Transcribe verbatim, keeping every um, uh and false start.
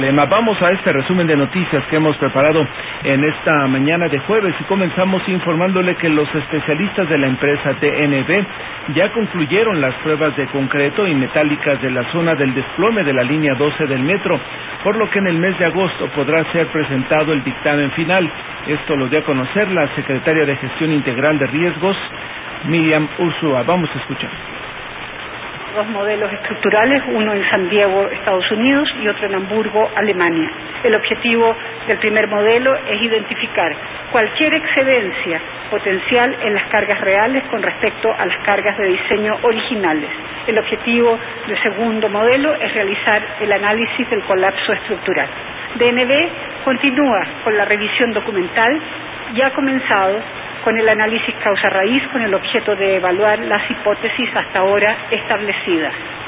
Vamos a este resumen de noticias que hemos preparado en esta mañana de jueves y comenzamos informándole que los especialistas de la empresa T N B ya concluyeron las pruebas de concreto y metálicas de la zona del desplome de la línea doce del metro, por lo que en el mes de agosto podrá ser presentado el dictamen final. Esto lo dio a conocer la secretaria de Gestión Integral de Riesgos, Miriam Ursúa. Vamos a escuchar. Dos modelos estructurales, uno en San Diego, Estados Unidos, y otro en Hamburgo, Alemania. El objetivo del primer modelo es identificar cualquier excedencia potencial en las cargas reales con respecto a las cargas de diseño originales. El objetivo del segundo modelo es realizar el análisis del colapso estructural. D N B continúa con la revisión documental, ya ha comenzado con el análisis causa-raíz con el objeto de evaluar las hipótesis hasta ahora establecidas.